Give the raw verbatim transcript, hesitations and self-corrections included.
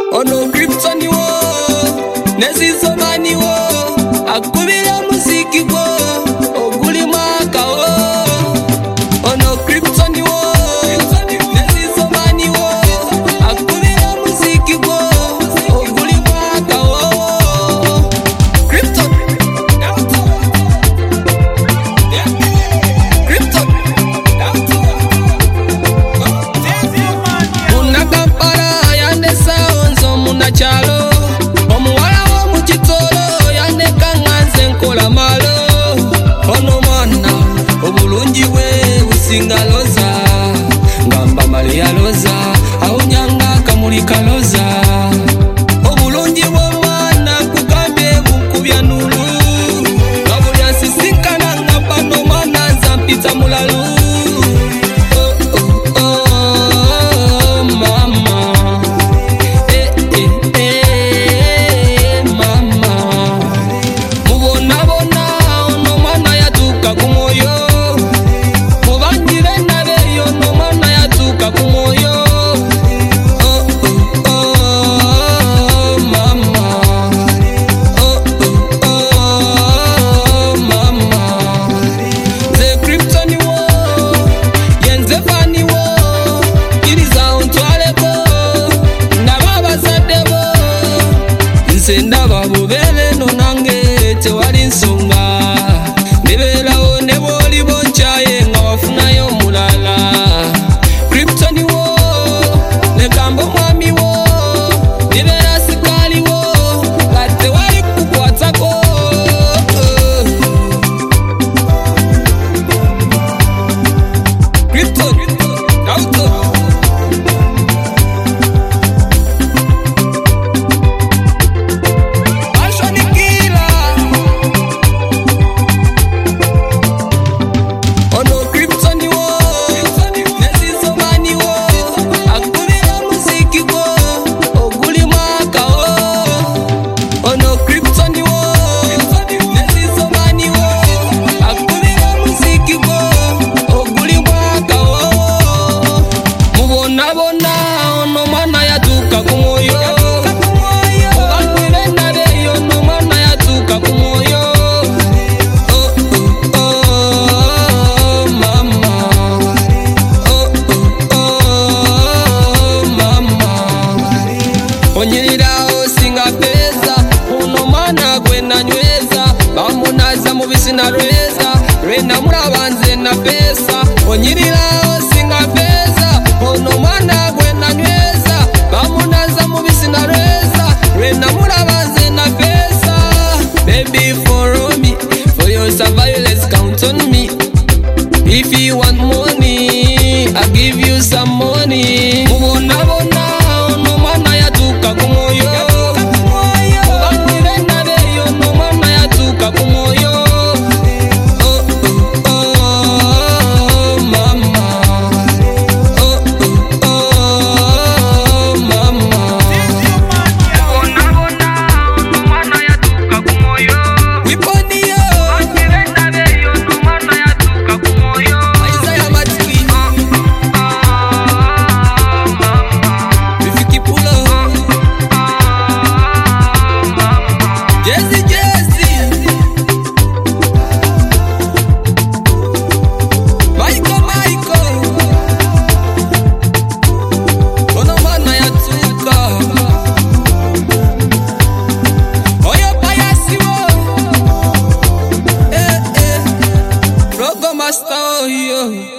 Ono Krypton wo Nezizo mani wo Akubila muziki wo Oguli maka wo Ono Krypton wo Nezizo mani wo Akubila muziki wo Oguli maka wo Krypton Krypton Una kampara yande saonzo muna chalo Omuwala wo mukitolo yande kanganze nkola malo Ono mwana obulungi we businga loza Ngamba mali ya loza Aunyanga kamuli kaloza Obulungi wo mwana kugambye bukubya nulu Ngabulya sisinkana ngamba no mwana zampita mulalu Senda babu bele no nange tewali nsonga Nibelawo neboli bonchaye nga wafunayo mulala Krypton wo negambo mwami wo Nibela sikali wo kate wali kukwatako Krypton auto Onyiriraho singa pesa Uno mana gwena nyweza Bamunaza mubisi na rweza Rwena murabanze na pesa Onyiriraho singa pesa Uno mana gwena nyweza Bamunaza mubisi na rweza Rwena murabanze na pesa Baby follow me For your surveillance count on me If you want money I give you some money Mubona bona Uno mana yatuka kumoyo Ubangire nabeyo Uno mana yatuka kumoyo Oh oh oh mama Oh oh oh mama Ubona bona Uno mana yatuka kumoyo Wiponi yo Ubangire nabeyo Uno mana yatuka kumoyo Isaiah Matiki Rifiki Pulo Jesse Jesse Michael Michael Ono mana yatuka Oyo payasi wo Eh eh Rogo Master yo